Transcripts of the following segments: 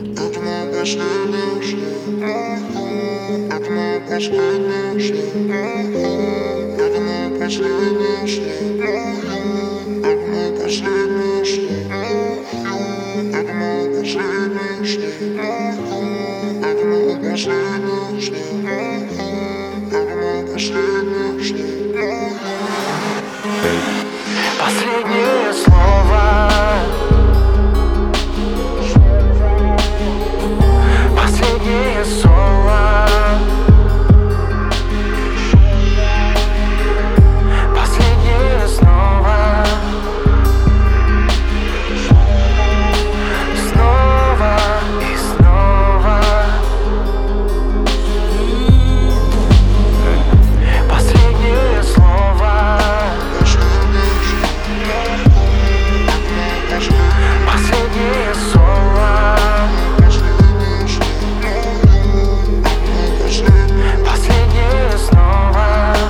Это мое последнее слово. Это мое последнее слово. Это мое последнее слово. Это мое последнее слово. Это мое последнее слово. Это мое последнее слово. Это мое последнее слово. Последнее слово. Последнее слово. Последнее снова. Снова и снова. Последнее слово. Последнее слово. Последнее снова.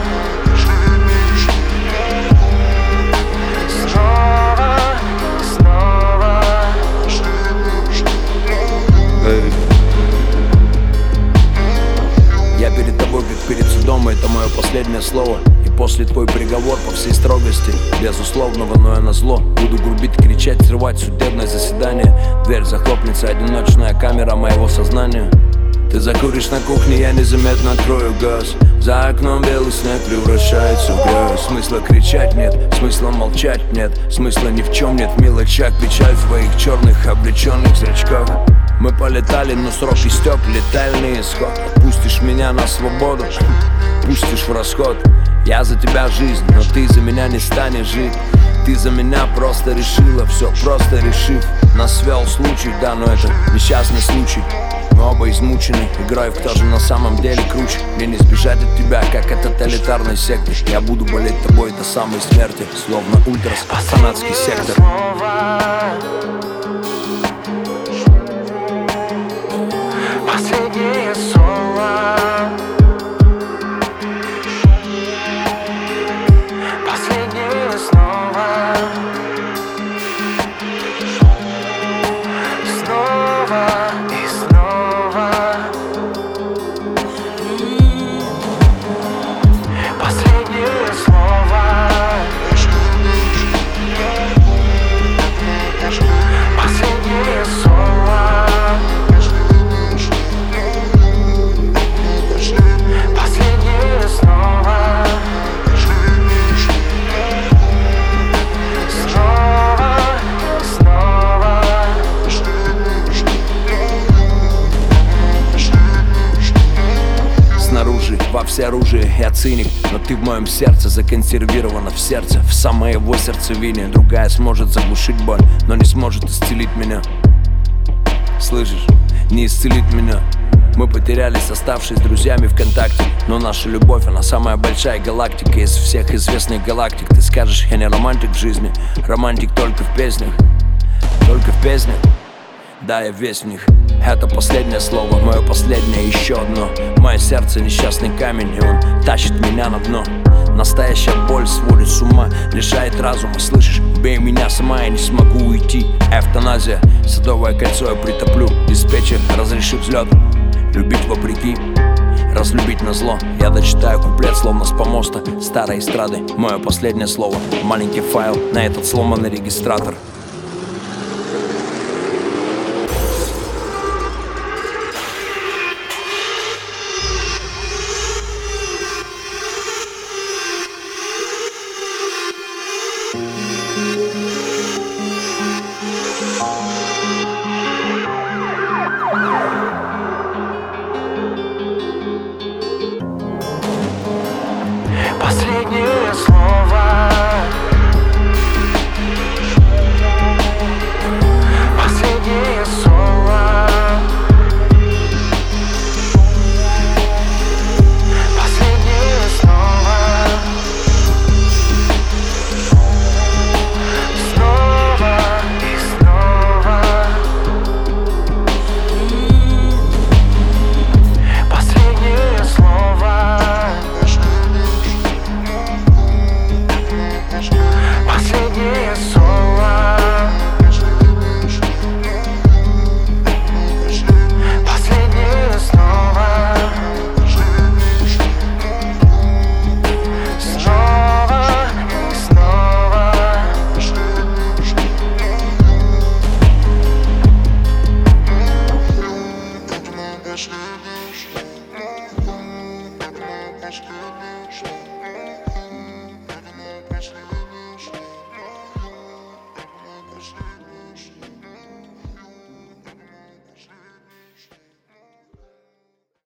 Снова и снова. Я перед тобой, как перед судом, это мое последнее слово. И после твой приговор по всей строгости безусловного, но я назло буду грубить, кричать, срывать судебное заседание. Дверь захлопнется, одиночная камера моего сознания. Ты закуришь на кухне, я незаметно открою газ. За окном белый снег превращается в грязь. Смысла кричать нет, смысла молчать нет, смысла ни в чем нет, в мелочах. Печаль в твоих черных облеченных зрачках. Мы полетали, но срок истек, летальный исход. Отпустишь меня на свободу, пустишь в расход. Я за тебя жизнь, но ты за меня не станешь жить. Ты за меня просто решила, все просто решив. Нас свел случай, да, но это несчастный случай. Мы оба измучены, игрой в кто же на самом деле круче. Мне не сбежать от тебя, как от тоталитарной секты. Я буду болеть тобой до самой смерти, словно ультрас, фанатский сектор. Последнее слово. Последнее снова. Снова и снова. Последнее слово. Последнее слово. Последнее снова. Снова и снова. Снаружи во всеоружии я циник, но ты в моем сердце законсервирована в сердце, в самой его сердцевине. Другая сможет заглушить боль, но не сможет исцелить меня. Слышишь? Не исцелить меня. Мы потерялись, оставшись друзьями ВКонтакте. Но наша любовь, она самая большая галактика из всех известных галактик. Ты скажешь, я не романтик в жизни, романтик только в песнях. Только в песнях, да, я весь в них. Это последнее слово, мое последнее, еще одно. Мое сердце несчастный камень, и он тащит меня на дно. Настоящая боль сводит с ума, лишает разума. Слышишь, бей меня сама, я не смогу уйти. Эвтаназия, садовое кольцо я притоплю. Диспетчер, разреши взлет. Любить вопреки, разлюбить назло. Я дочитаю куплет, словно с помоста старой эстрады. Мое последнее слово, маленький файл на этот сломанный регистратор. Последнее слово. последний